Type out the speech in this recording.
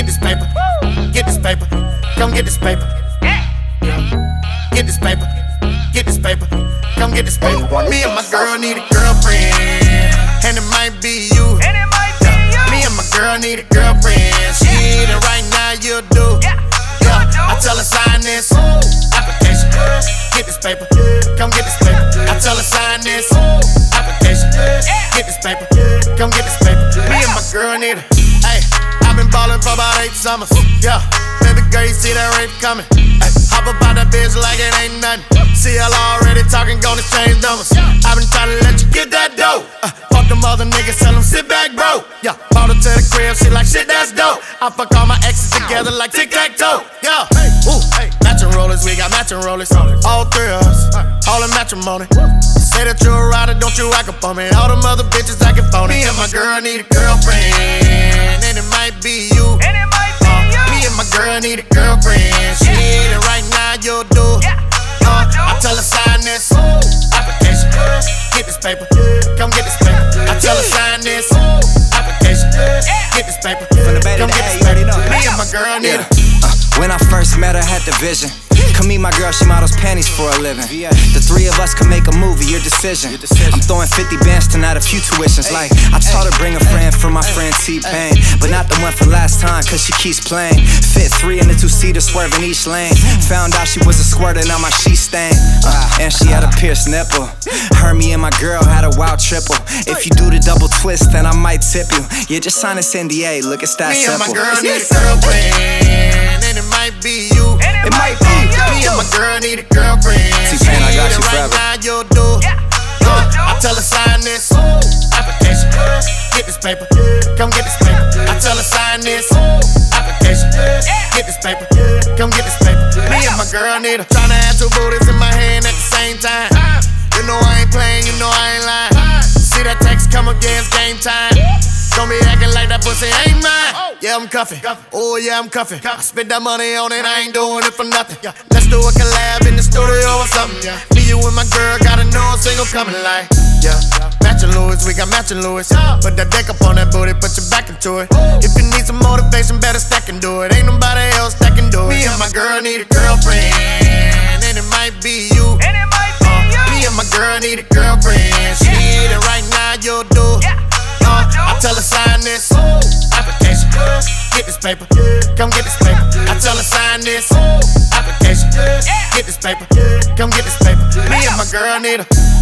this paper, get this paper, come get this paper. Get this paper, get this paper, come get this paper. Me and my girl need a girlfriend, and it might be you. Me and my girl need a girlfriend. She need it right now, you do. I tell her sign this application. Get this paper, come get this paper. I tell her sign this application. Get this paper, come get this paper. Me and my girl need it. Hey, I've been ballin' for about 8 summers. Yeah, baby girl, you see that rape coming. Ay, hop up out that bitch like it ain't nothing. CL already talking, gonna change numbers. I've been trying to let you get that dough. Fuck them other niggas, tell them sit back, bro. Yeah, brought her to the crib, she like shit, that's dope. I fuck all my exes together like tic-tac-toe. Yeah, ooh, matching rollers, we got matching rollers. All 3 of us, all in matrimony. Say that you're a rider, don't you act up on me. All them other bitches acting phony. Me and my girl need a girlfriend, and it might be you. Me and my girl need a girlfriend. She need it right now, you do. I tell her sign this application. Get this paper, come get this paper. I tell her sign this application. Get this paper, come get this paper. Me and my girl need it. When I first met her, had the vision. Come meet my girl, she models panties for a living. The 3 of us can make a movie, your decision. I'm throwing 50 bands tonight, a few tuitions. Like, I taught her bring a friend for my friend T-Pain, but not the one from last time, cause she keeps playing. Fit 3 in the 2-seater, swerving each lane. Found out she was a squirter, now my sheet stain. And she had a pierced nipple. Her, me, and my girl had a wild triple. If you do the double twist, then I might tip you. Yeah, just sign this NDA, look, it's that simple. Me and my girl need a girlfriend, and it might be you. It might be. Me and my girl need a girlfriend. T-Pain, I got you right forever. now, you do. I tell her sign this application. Get this paper, come get this paper. I tell her sign this application. Get this paper, come get this paper. Me and my girl need her. Tryna have 2 booties in my hand at the same time. You know I ain't playing, you know I ain't lying. See that text come against game time. Don't be acting like that pussy ain't mine. Yeah, I'm cuffin'. Oh, yeah, I'm cuffin'. I spent that money on it, I ain't doing it for nothing. Let's do a collab in the studio or something. Me, you, and my girl gotta know a single coming like. Yeah, matching Louis, we got matching Louis. Put that deck up on that booty, put your back into it. If you need some motivation, better stack and do it. Ain't nobody else that can do it. Me and my girl need a girlfriend, and it might be you. Me and my girl need a girlfriend. She need it right now, you do. I tell her sign this application. Get this paper, come get this paper. I tell her sign this application. Get this paper, come get this paper. Me and my girl need her.